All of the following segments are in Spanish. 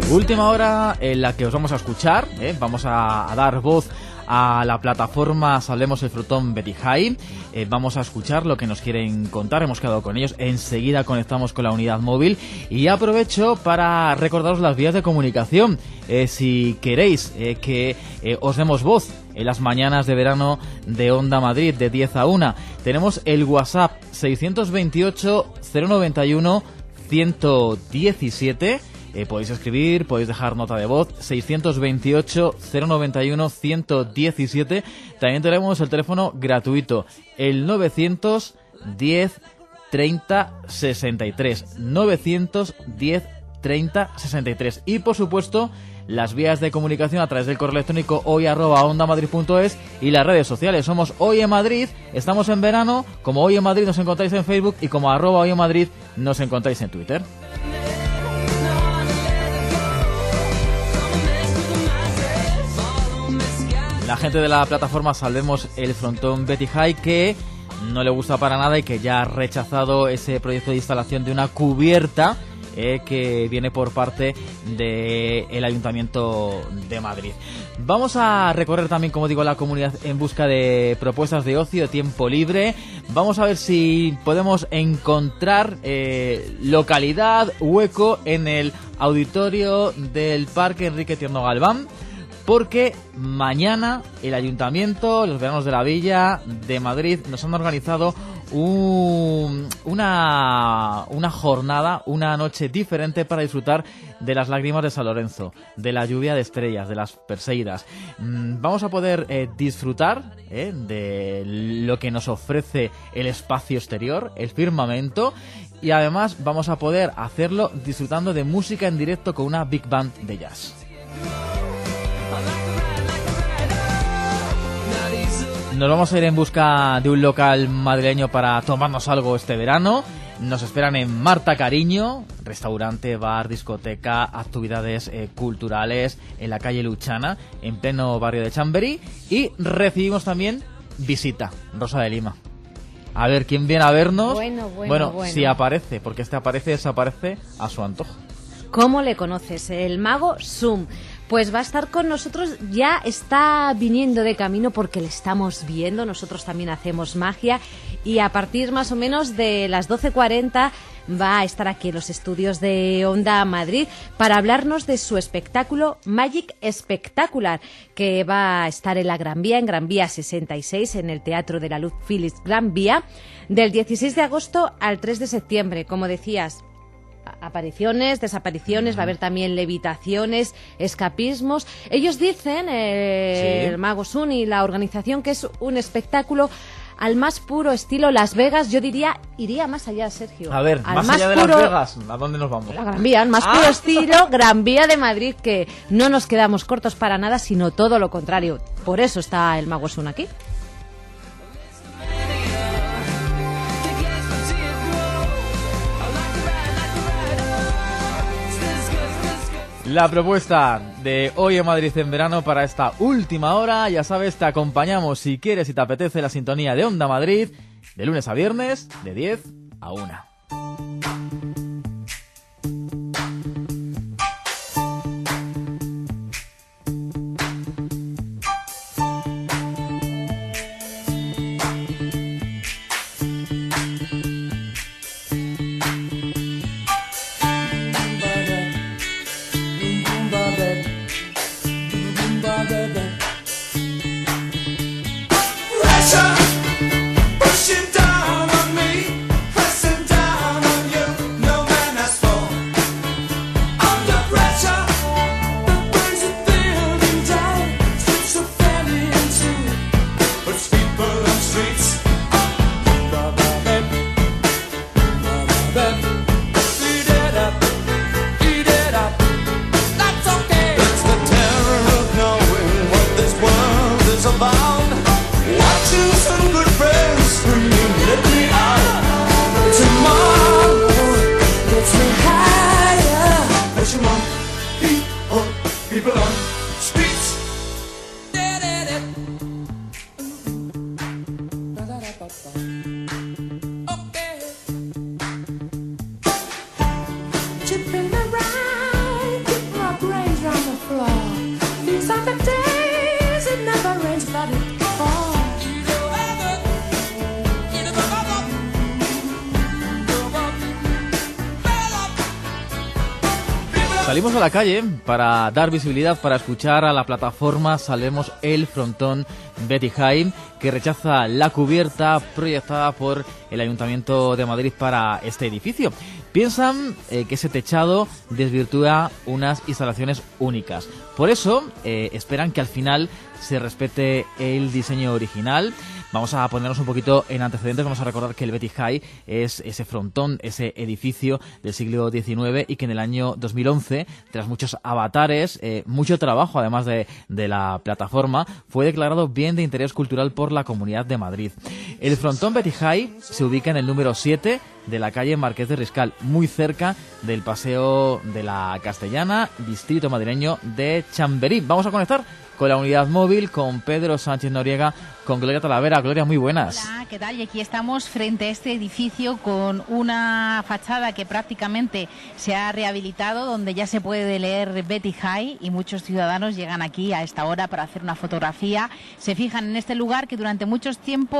Última hora en la que os vamos a escuchar, vamos a dar voz a la plataforma Salvemos el Frutón Betty High. Vamos a escuchar lo que nos quieren contar, hemos quedado con ellos, enseguida conectamos con la unidad móvil y aprovecho para recordaros las vías de comunicación. Si queréis que os demos voz en las mañanas de verano de Onda Madrid de 10 a 1, tenemos el WhatsApp 628 091 117. Podéis escribir, podéis dejar nota de voz, 628 091 117. También tenemos el teléfono gratuito, el 910 30 63, 910 30 63. Y por supuesto, las vías de comunicación a través del correo electrónico hoy@ondamadrid.es y las redes sociales. Somos Hoy en Madrid, estamos en verano, como Hoy en Madrid nos encontráis en Facebook y como @Hoy en Madrid nos encontráis en Twitter. La gente de la plataforma Salvemos el Frontón Betty High, que no le gusta para nada y que ya ha rechazado ese proyecto de instalación de una cubierta que viene por parte del Ayuntamiento de Madrid. Vamos a recorrer también, como digo, la comunidad en busca de propuestas de ocio, de tiempo libre. Vamos a ver si podemos encontrar localidad, hueco en el auditorio del Parque Enrique Tierno Galván, porque mañana el Ayuntamiento, los Veranos de la Villa de Madrid, nos han organizado una jornada, una noche diferente para disfrutar de las lágrimas de San Lorenzo, de la lluvia de estrellas, de las Perseidas. Vamos a poder disfrutar de lo que nos ofrece el espacio exterior, el firmamento, y además vamos a poder hacerlo disfrutando de música en directo con una big band de jazz. Nos vamos a ir en busca de un local madrileño para tomarnos algo este verano. Nos esperan en Marta Cariño, restaurante, bar, discoteca, actividades culturales en la calle Luchana, en pleno barrio de Chamberí. Y recibimos también visita, Rosa de Lima. A ver quién viene a vernos. Bueno, si aparece, porque desaparece a su antojo. ¿Cómo le conoces? El mago Zoom. Pues va a estar con nosotros, ya está viniendo de camino porque le estamos viendo, nosotros también hacemos magia y a partir más o menos de las 12:40 va a estar aquí en los estudios de Onda Madrid para hablarnos de su espectáculo Magic Spectacular, que va a estar en la Gran Vía, en Gran Vía 66, en el Teatro de la Luz Philips Gran Vía, del 16 de agosto al 3 de septiembre, como decías. Apariciones, desapariciones, va a haber también levitaciones, escapismos. Ellos dicen, el Mago Sun y la organización, que es un espectáculo al más puro estilo Las Vegas. Yo diría, iría más allá, Sergio. A ver, más allá de Las Vegas, ¿a dónde nos vamos? La Gran Vía, al más puro estilo Gran Vía de Madrid, que no nos quedamos cortos para nada, sino todo lo contrario. Por eso está el Mago Sun aquí. La propuesta de Hoy en Madrid en verano para esta última hora, ya sabes, te acompañamos si quieres y te apetece la sintonía de Onda Madrid, de lunes a viernes, de 10 a 1. Pushing down on me, pressing down. Salimos a la calle para dar visibilidad, para escuchar a la plataforma Salvemos el Frontón Betty High, que rechaza la cubierta proyectada por el Ayuntamiento de Madrid para este edificio. Piensan que ese techado desvirtúa unas instalaciones únicas. Por eso esperan que al final se respete el diseño original. Vamos a ponernos un poquito en antecedentes. Vamos a recordar que el Betty High es ese frontón, ese edificio del siglo XIX y que en el año 2011, tras muchos avatares, mucho trabajo además de la plataforma, fue declarado bien de interés cultural por la Comunidad de Madrid. El frontón Betty High se ubica en el número 7 de la calle Marqués de Riscal, muy cerca del Paseo de la Castellana, distrito madrileño de Chamberí. Vamos a conectar con la unidad móvil, con Pedro Sánchez Noriega, con Gloria Talavera. Gloria, muy buenas. Hola, ¿qué tal? Y aquí estamos frente a este edificio con una fachada que prácticamente se ha rehabilitado, donde ya se puede leer Betty High, y muchos ciudadanos llegan aquí a esta hora para hacer una fotografía. Se fijan en este lugar que durante muchos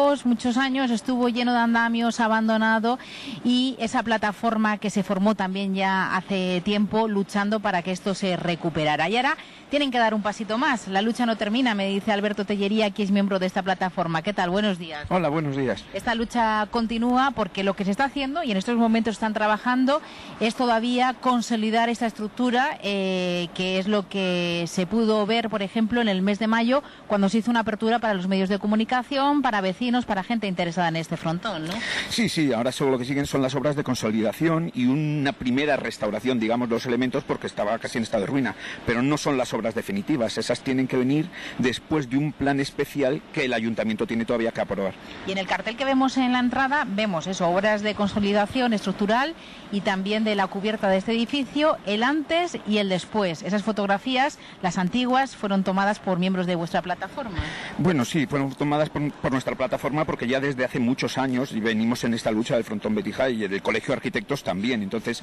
años estuvo lleno de andamios, abandonado, y esa plataforma que se formó también ya hace tiempo luchando para que esto se recuperara. Y ahora tienen que dar un pasito más. La lucha no termina, me dice Alberto Tellería, que es miembro de esta plataforma. ¿Qué tal? Buenos días. Hola, buenos días. Esta lucha continúa porque lo que se está haciendo, y en estos momentos están trabajando, es todavía consolidar esta estructura, que es lo que se pudo ver, por ejemplo, en el mes de mayo, cuando se hizo una apertura para los medios de comunicación, para vecinos, para gente interesada en este frontón, ¿no? Sí, ahora solo lo que siguen son las obras de consolidación y una primera restauración, digamos, de los elementos, porque estaba casi en estado de ruina, pero no son las obras definitivas. Esas tienen que venir después de un plan especial que el Ayuntamiento tiene todavía que aprobar. Y en el cartel que vemos en la entrada vemos eso, obras de consolidación estructural y también de la cubierta de este edificio, el antes y el después. Esas fotografías, las antiguas, fueron tomadas por miembros de vuestra plataforma. Bueno, sí, fueron tomadas por nuestra plataforma, porque ya desde hace muchos años y venimos en esta lucha del frontón Betty High y del Colegio de Arquitectos también. Entonces,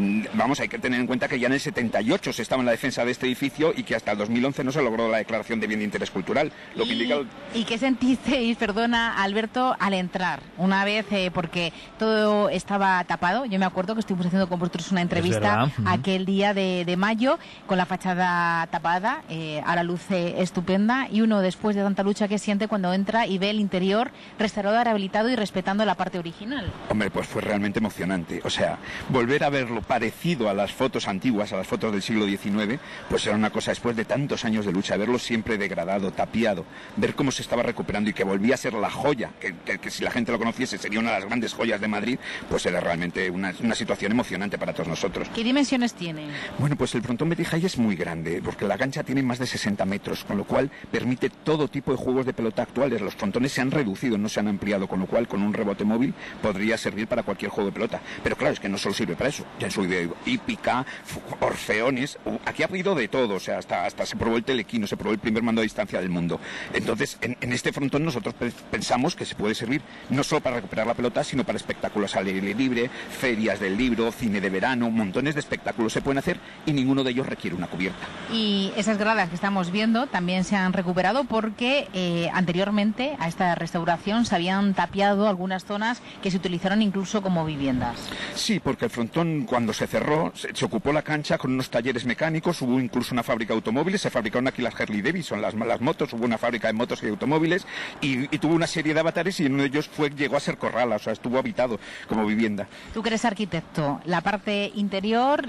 hay que tener en cuenta que ya en el 78 se estaba en la defensa de este edificio y que hasta el 2011 no se logró la declaración de bien de interés cultural. Lo que indica... ¿Y qué sentisteis, perdona Alberto, al entrar? Una vez, porque todo estaba tapado. Yo me acuerdo que estuvimos haciendo con vosotros una entrevista aquel día de mayo, con la fachada tapada, a la luz estupenda, y uno, después de tanta lucha, que siente cuando entra y ve el interior restaurado, rehabilitado y respetando la parte original. Hombre, pues fue realmente emocionante. O sea, volver a verlo parecido a las fotos antiguas, a las fotos del siglo XIX, pues era una cosa, después de tantos años de lucha, verlo siempre degradado, tapiado, ver cómo se estaba recuperando y que volvía a ser la joya, que si la gente lo conociese sería una de las grandes joyas de Madrid, pues era realmente una situación emocionante para todos nosotros. ¿Qué dimensiones tiene? Bueno, pues el frontón Betty High es muy grande, porque la cancha tiene más de 60 metros, con lo cual permite todo tipo de juegos de pelota actuales. Los frontones se han reducido, no se han ampliado, con lo cual con un rebote móvil podría servir para cualquier juego de pelota. Pero claro, es que no solo sirve para eso. Ya soy de hípica, orfeones, aquí ha habido de todo, o sea, hasta se probó el telequino, se probó el primer mando a distancia del mundo. Entonces, en este frontón nosotros pensamos que se puede servir no solo para recuperar la pelota, sino para espectáculos al aire libre, ferias del libro, cine de verano, montones de espectáculos se pueden hacer y ninguno de ellos requiere una cubierta. Y esas gradas que estamos viendo también se han recuperado porque anteriormente a esta restauración se habían tapiado algunas zonas que se utilizaron incluso como viviendas. Sí, porque el frontón, cuando se cerró, se ocupó la cancha con unos talleres mecánicos, hubo incluso una fábrica de automóviles, se fabricaron aquí las Harley Davidson, las motos, hubo una fábrica de motos y automóviles y tuvo una serie de avatares, y uno de ellos llegó a ser corral, o sea, estuvo habitado como vivienda. Tú que eres arquitecto, la parte interior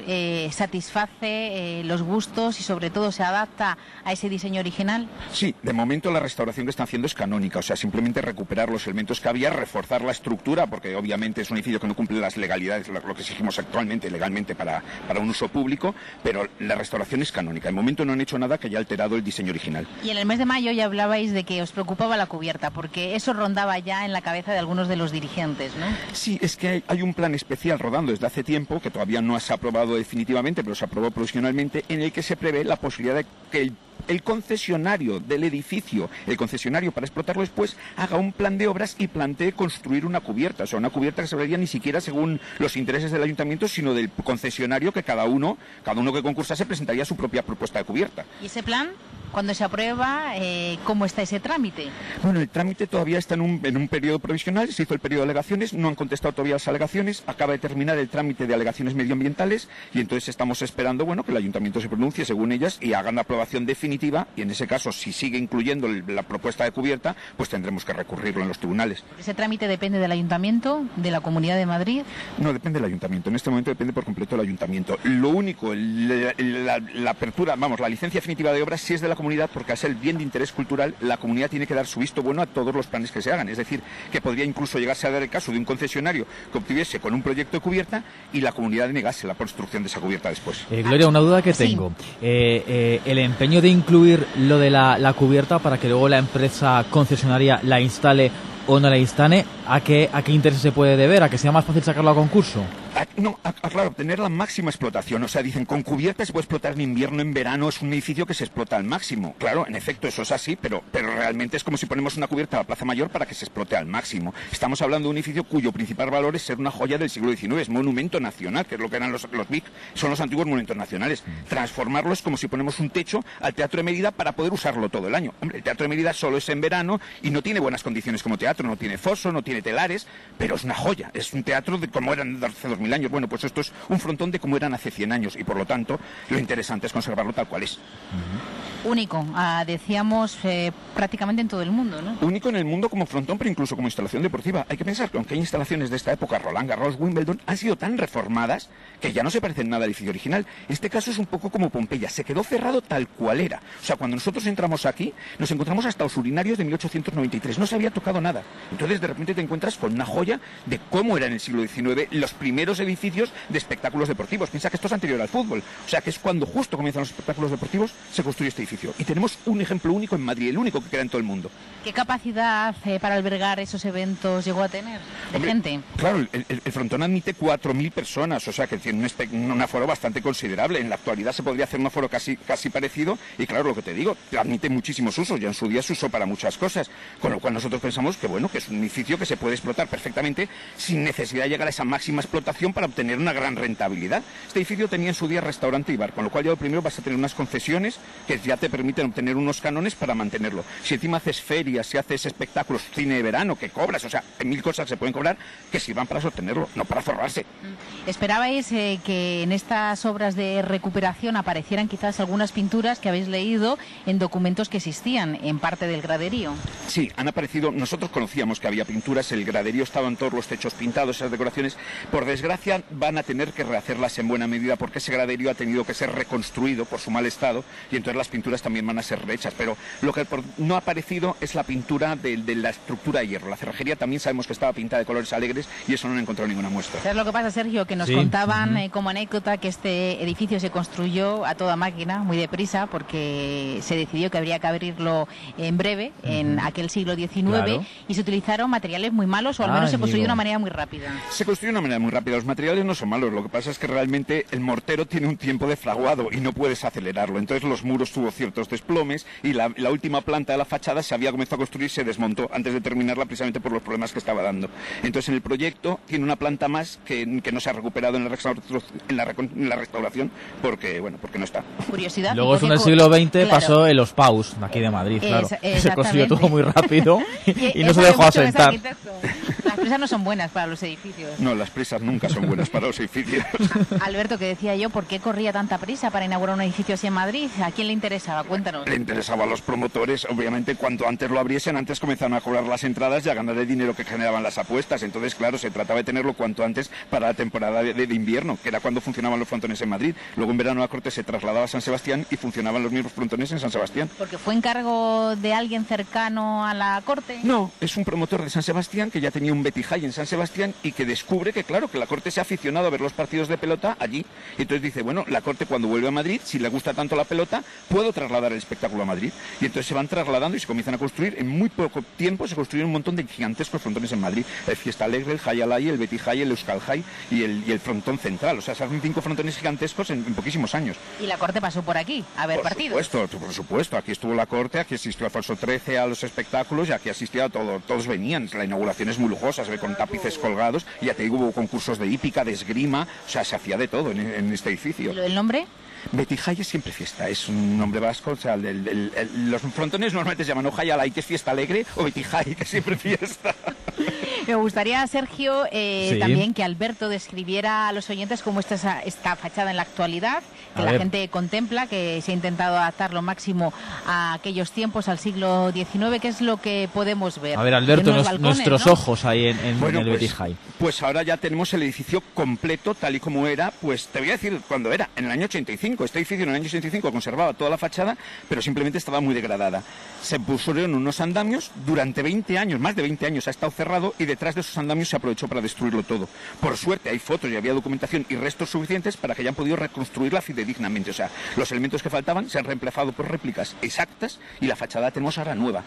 satisface los gustos y sobre todo se adapta a ese diseño original. Sí, de momento la restauración que están haciendo es canónica, o sea, simplemente recuperar los elementos que había, reforzar la estructura, porque obviamente es un edificio que no cumple las legalidades, lo que exigimos actualmente legalmente para un uso público, pero la restauración es canónica. De momento no han hecho nada que haya alterado el diseño original. Y en el mes de mayo ya hablabais de que os preocupaba la cubierta, porque eso rondaba ya en la cabeza de algunos de los dirigentes, ¿no? Sí, es que hay un plan especial rodando desde hace tiempo, que todavía no se ha aprobado definitivamente, pero se aprobó provisionalmente, en el que se prevé la posibilidad de que el concesionario del edificio, el concesionario para explotarlo después, haga un plan de obras y plantee construir una cubierta, o sea, una cubierta que se vería ni siquiera según los intereses del ayuntamiento, sino del concesionario, que cada uno que concursase presentaría su propia propuesta de cubierta. ¿Y ese plan, cuando se aprueba, cómo está ese trámite? Bueno, el trámite todavía está en un periodo provisional, se hizo el periodo de alegaciones, no han contestado todavía las alegaciones, acaba de terminar el trámite de alegaciones medioambientales y entonces estamos esperando, bueno, que el ayuntamiento se pronuncie según ellas y hagan la aprobación definitiva, y en ese caso, si sigue incluyendo la propuesta de cubierta, pues tendremos que recurrirlo en los tribunales. ¿Ese trámite depende del ayuntamiento, de la Comunidad de Madrid? No, depende del ayuntamiento, en este momento depende por completo del ayuntamiento. Lo único, la apertura, vamos, la licencia definitiva de obras sí es de la comunidad, porque al ser el bien de interés cultural, la comunidad tiene que dar su visto bueno a todos los planes que se hagan. Es decir, que podría incluso llegarse a dar el caso de un concesionario que obtuviese con un proyecto de cubierta y la comunidad negase la construcción de esa cubierta después. Gloria, una duda que tengo. El empeño de incluir lo de la cubierta para que luego la empresa concesionaria la instale o no la instale, ¿a qué interés se puede deber? ¿A que sea más fácil sacarlo a concurso? Claro, obtener la máxima explotación. O sea, dicen, con cubierta se puede explotar en invierno, en verano, es un edificio que se explota al máximo. Claro, en efecto, eso es así, pero realmente es como si ponemos una cubierta a la Plaza Mayor para que se explote al máximo. Estamos hablando de un edificio cuyo principal valor es ser una joya del siglo XIX, es monumento nacional, que es lo que eran los BIC, son los antiguos monumentos nacionales. Transformarlo es como si ponemos un techo al Teatro de Mérida para poder usarlo todo el año. Hombre, el Teatro de Mérida solo es en verano y no tiene buenas condiciones como teatro, no tiene foso, no tiene telares, pero es una joya, es un teatro de como eran hace 2000 años. Bueno, pues esto es un frontón de como eran hace 100 años y por lo tanto lo interesante es conservarlo tal cual es. Único, decíamos prácticamente en todo el mundo, ¿no? Único en el mundo como frontón, pero incluso como instalación deportiva. Hay que pensar que aunque hay instalaciones de esta época, Roland Garros, Wimbledon, han sido tan reformadas que ya no se parecen nada al edificio original. Este caso es un poco como Pompeya, se quedó cerrado tal cual era. O sea, cuando nosotros entramos aquí, nos encontramos hasta los urinarios de 1893, no se había tocado nada. Entonces de repente te encuentras con una joya de cómo era en el siglo XIX los primeros edificios de espectáculos deportivos. Piensa que esto es anterior al fútbol, o sea que es cuando justo comienzan los espectáculos deportivos se construye este edificio. Y tenemos un ejemplo único en Madrid, el único que queda en todo el mundo. ¿Qué capacidad para albergar esos eventos llegó a tener de gente? Claro, el frontón admite 4.000 personas, o sea que tiene un aforo bastante considerable. En la actualidad se podría hacer un aforo casi parecido y claro, lo que te digo, admite muchísimos usos, ya en su día se usó para muchas cosas, con lo cual nosotros pensamos que bueno, que es un edificio que se puede explotar perfectamente sin necesidad de llegar a esa máxima explotación para obtener una gran rentabilidad. Este edificio tenía en su día restaurante y bar, con lo cual ya lo primero vas a tener unas concesiones que ya te permiten obtener unos cánones para mantenerlo. Si encima haces ferias, si haces espectáculos, cine de verano, que cobras, o sea, hay 1000 cosas que se pueden cobrar que sirvan para sostenerlo, no para forrarse. ¿Esperabais que en estas obras de recuperación aparecieran quizás algunas pinturas que habéis leído en documentos que existían en parte del graderío? Sí, han aparecido, nosotros conocíamos que había pinturas, el graderío estaban todos los techos pintados, esas decoraciones. Por desgracia van a tener que rehacerlas en buena medida porque ese graderío ha tenido que ser reconstruido por su mal estado y entonces las pinturas también van a ser rehechas, pero lo que no ha aparecido es la pintura de la estructura de hierro. La cerrajería también sabemos que estaba pintada de colores alegres y eso no han encontrado ninguna muestra. ¿Sabes lo que pasa, Sergio? Que nos contaban como anécdota que este edificio se construyó a toda máquina, muy deprisa, porque se decidió que habría que abrirlo en breve, en aquel siglo XIX, claro. Y se utilizaron materiales muy malos, o al menos se construyó de una manera muy rápida. Se construyó de una manera muy rápida. Los materiales no son malos, lo que pasa es que realmente el mortero tiene un tiempo de fraguado y no puedes acelerarlo. Entonces los muros tuvo ciertos desplomes y la última planta de la fachada se había comenzado a construir y se desmontó antes de terminarla precisamente por los problemas que estaba dando. Entonces en el proyecto tiene una planta más que no se ha recuperado en la restauración porque no está. Curiosidad. Luego en el siglo XX claro. Pasó en los Paus, de aquí de Madrid, claro. Se construyó todo muy rápido y no se dejó asentar. Las prisas no son buenas para los edificios. No, las prisas nunca son buenas para los edificios. Alberto, que decía yo, ¿por qué corría tanta prisa para inaugurar un edificio así en Madrid? ¿A quién le interesaba? Cuéntanos. Le interesaba a los promotores, obviamente cuanto antes lo abriesen, antes comenzaron a cobrar las entradas y a ganar el dinero que generaban las apuestas. Entonces, claro, se trataba de tenerlo cuanto antes para la temporada de invierno, que era cuando funcionaban los frontones en Madrid. Luego en verano la corte se trasladaba a San Sebastián y funcionaban los mismos frontones en San Sebastián. ¿Porque fue encargo de alguien cercano a la corte? No, es un promotor de San Sebastián que ya tenía un Betty High en San Sebastián y que descubre que, claro, que la corte se ha aficionado a ver los partidos de pelota allí. Y entonces dice, bueno, la corte cuando vuelve a Madrid, si le gusta tanto la pelota, puedo trasladar el espectáculo a Madrid. Y entonces se van trasladando y se comienzan a construir. En muy poco tiempo se construyeron un montón de gigantescos frontones en Madrid. El Fiesta Alegre, el Jai Alai, el Betty Jai, el Euskal Jai y el frontón central. O sea, se hacen 5 frontones gigantescos en poquísimos años. Y la corte pasó por aquí a ver partidos. Por supuesto. Aquí estuvo la corte, aquí asistió Alfonso XIII a los espectáculos y aquí asistía a todo. Todos venían. La inauguración es muy lujosa, se ve con tapices colgados. Y ya te digo, hubo concursos de hípica, de esgrima. O sea, se hacía de todo en este edificio. ¿El nombre? Betty Jai es siempre fiesta, es un nombre vasco, o sea, los frontones normalmente se llaman o Jai Alai, que es fiesta alegre, o Betty Jai, que es siempre fiesta. Me gustaría, Sergio, Sí. también que Alberto describiera a los oyentes cómo está esta fachada en la actualidad, que la gente contempla, que se ha intentado adaptar lo máximo a aquellos tiempos, al siglo XIX. ¿Qué es lo que podemos ver? A ver, Alberto, Balcones, nuestros ¿no? ojos ahí en Bueno, el Betty Jai. Pues ahora ya tenemos el edificio completo, tal y como era, pues te voy a decir cuándo era, en el año 85. Este edificio en el año 85 conservaba toda la fachada, pero simplemente estaba muy degradada. Se pusieron unos andamios, durante 20 años, más de 20 años ha estado cerrado y detrás de esos andamios se aprovechó para destruirlo todo. Por suerte hay fotos y había documentación y restos suficientes para que hayan podido reconstruirla fidedignamente. O sea, los elementos que faltaban se han reemplazado por réplicas exactas y la fachada tenemos ahora nueva.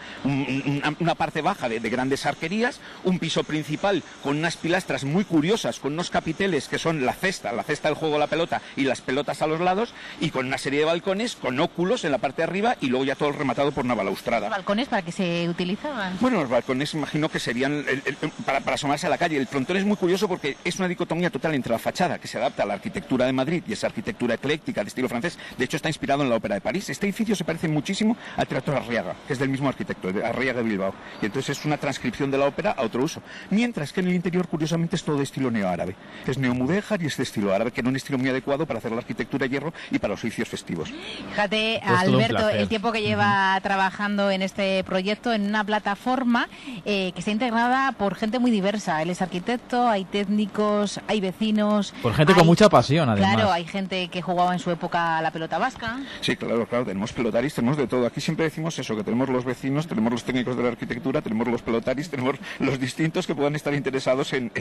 Una parte baja de grandes arquerías, un piso principal con unas pilastras muy curiosas, con unos capiteles que son la cesta del juego de la pelota y las pelotas a los lados, y con una serie de balcones con óculos en la parte de arriba y luego ya todo rematado por una balaustrada. ¿Los balcones para qué se utilizaban? Bueno, los balcones imagino que serían para asomarse a la calle. El frontón es muy curioso porque es una dicotomía total entre la fachada, que se adapta a la arquitectura de Madrid y esa arquitectura ecléctica de estilo francés. De hecho, está inspirado en la Ópera de París. Este edificio se parece muchísimo al Teatro Arriaga, que es del mismo arquitecto, de Arriaga de Bilbao. Y entonces es una transcripción de la ópera a otro uso. Mientras que en el interior, curiosamente, es todo de estilo neoárabe. Es neomudéjar y es de estilo árabe, que era un estilo muy adecuado para hacer la arquitectura de hierro y para los oficios festivos. Fíjate, Pues Alberto, el tiempo que lleva trabajando en este proyecto, en una plataforma que está integrada por gente muy diversa. Él es arquitecto, hay técnicos, hay vecinos. Por gente con mucha pasión, además. Claro, hay gente que jugaba en su época a la pelota vasca. Sí, claro, tenemos pelotaris, tenemos de todo. Aquí siempre decimos eso, que tenemos los vecinos, tenemos los técnicos de la arquitectura, tenemos los pelotaris, tenemos los distintos que puedan estar interesados en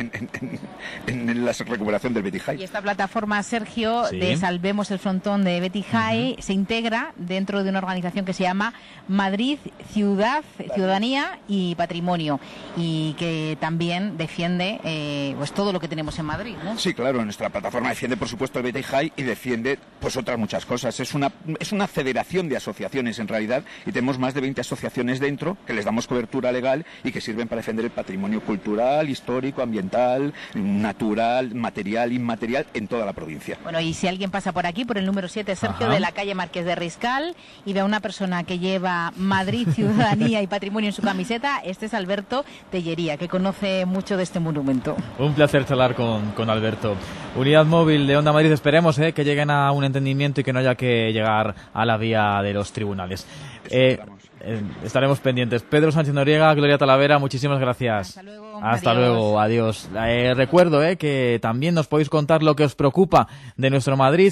la recuperación del Betty Jai. Y esta plataforma, Sergio, Sí. de Salvemos el Frontón de Betty Jai, se integra dentro de una organización que se llama Madrid, Ciudadanía y Patrimonio, y que también defiende pues todo lo que tenemos en Madrid, ¿no? Sí, claro, nuestra plataforma defiende, por supuesto, el Betty Jai y defiende pues otras muchas cosas. Es una federación de asociaciones, en realidad, y tenemos más de 20 asociaciones dentro que les damos cobertura legal y que sirven para defender el patrimonio cultural, histórico, ambiental, natural, material, inmaterial, en toda la provincia. Bueno, y si alguien pasa por aquí, por el número 7, Sergio, Ajá. de la calle Marqués de Riscal, y ve a una persona que lleva Madrid, Ciudadanía y Patrimonio en su camiseta, este es Alberto Tellería, que conoce mucho de este monumento. Un placer charlar con Alberto. Unidad móvil de Onda Madrid, esperemos que lleguen a un entendimiento y que no haya que llegar a la vía de los tribunales. Estaremos pendientes. Pedro Sánchez Noriega, Gloria Talavera, muchísimas gracias. Hasta luego. Hasta Adiós. luego, adiós. Recuerdo que también nos podéis contar lo que os preocupa de nuestro Madrid.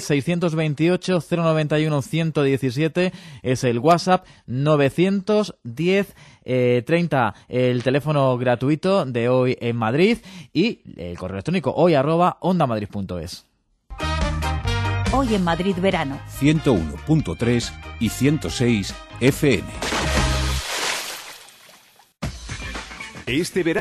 628-091-117 es el WhatsApp, 910 30 el teléfono gratuito de Hoy en Madrid y el correo electrónico hoy@ondamadrid.es. Hoy en Madrid verano. 101.3 y 106 FM. Este verano